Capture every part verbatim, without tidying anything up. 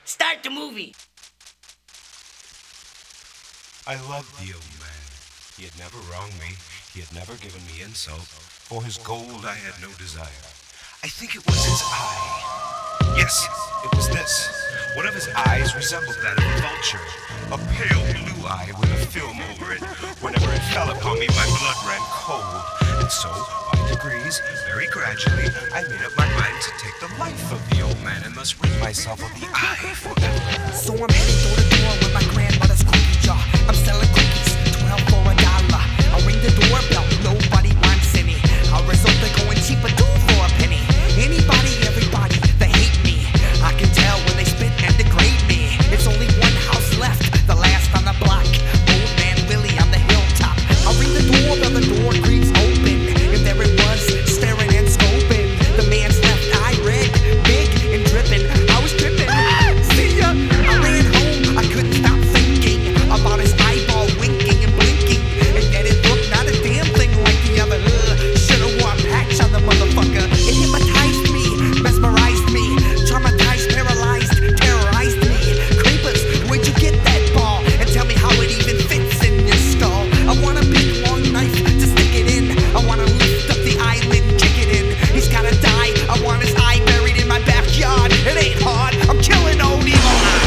Start the movie. I loved the old man. He had never wronged me. He had never given me insult. For his gold I had no desire. I think it was his eye. Yes, it was this. One of his eyes resembled that of a vulture. A pale blue eye with a film over it. Whenever it fell upon me, my blood ran cold. And so, by degrees, very gradually, I made up my mind to take the life of the old man and thus rid myself of the eye forever. So I'm heading door to door with my grandmother's cookie jar. I'm selling cookies, twelve for a dollar. I ring the doorbell, nobody wants any. I result in going cheaper, two for a penny. Anybody, everybody, they hate me. I can tell when they spit and degrade me. It's only one house left, the last on the block. Old man Willie on the hilltop. I ring the doorbell, the door creaks open. And there it was, staring and scoping. The man's left eye red, big and dripping. I was tripping. See ya! I ran home, I couldn't stop thinking about his eyeball winking and blinking. And yet it looked not a damn thing like the other. Ugh, should've worn a patch on the motherfucker. It hypnotized me, mesmerized me, traumatized, paralyzed, terrorized me. Creepers, where'd you get that ball? And tell me how it even fits in your skull. I want a big long knife to stick it in. I wanna lift up the eyelid and kick it in. He's gotta die, I want his eye buried in my backyard. It ain't hard, I'm killing old evil eye.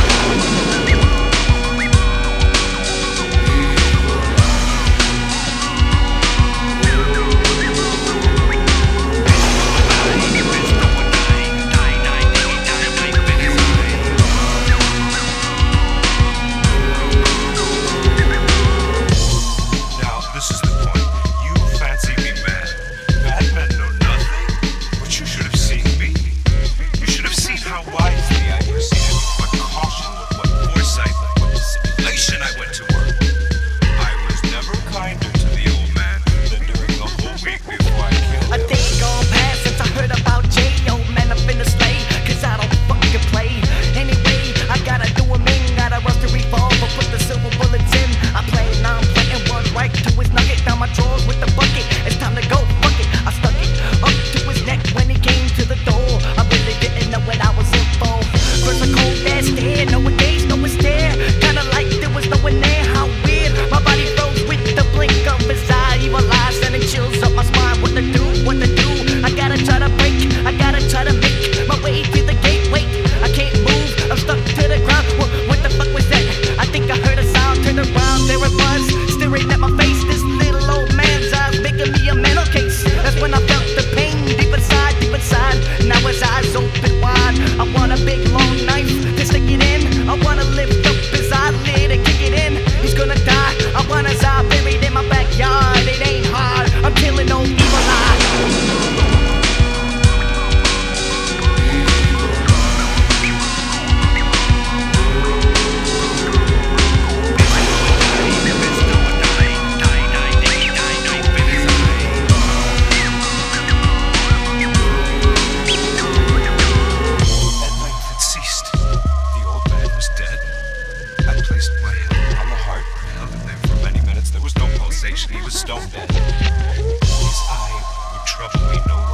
Now, this is the point. You fancy me mad. Bad men know nothing. But you should have seen me. You should have seen how wisely I proceeded, with what caution, with what foresight, with what dissimulation I went to work. I was never kinder to the old man than during the whole week before I killed A him. day gone past since I heard about Jay. Old man, I'm finna slay, cause I don't fucking play. Anyway, I gotta do him in. Gotta rush the revolver, put the silver bullets in. I play, now I'm playing one right to his nugget. Down my drawers with the bucket. It's time to go, fuck it. I stuck it up to his neck when he came to the door. I really didn't know what I was in for. First a cold ass stare, no one gaze, no one stare. Kinda like there was no one there, how weird. My body froze with the blink of his eye. Evil eyes sending chills up my spine. What to do, what to do? I gotta try to break, I gotta try to make my way to the gate. Wait, I can't move, I'm stuck to the ground. What, what the fuck was that? I think I heard a sound, turned around, there it was, staring at my face. This little old man's eyes making me a mental case. That's when I felt the pain deep inside, deep inside. Now his eyes open wide. I want a big long knife to stick it in. I wanna lift up his eyelid and kick it in. He's gonna die. I want his eye buried in my backyard. It ain't hard. I'm killing old evil eye. At length it ceased. The old man was dead. I placed my hand on the heart, held it there for many minutes. There was no pulsation. He was stone dead. His eye would trouble me no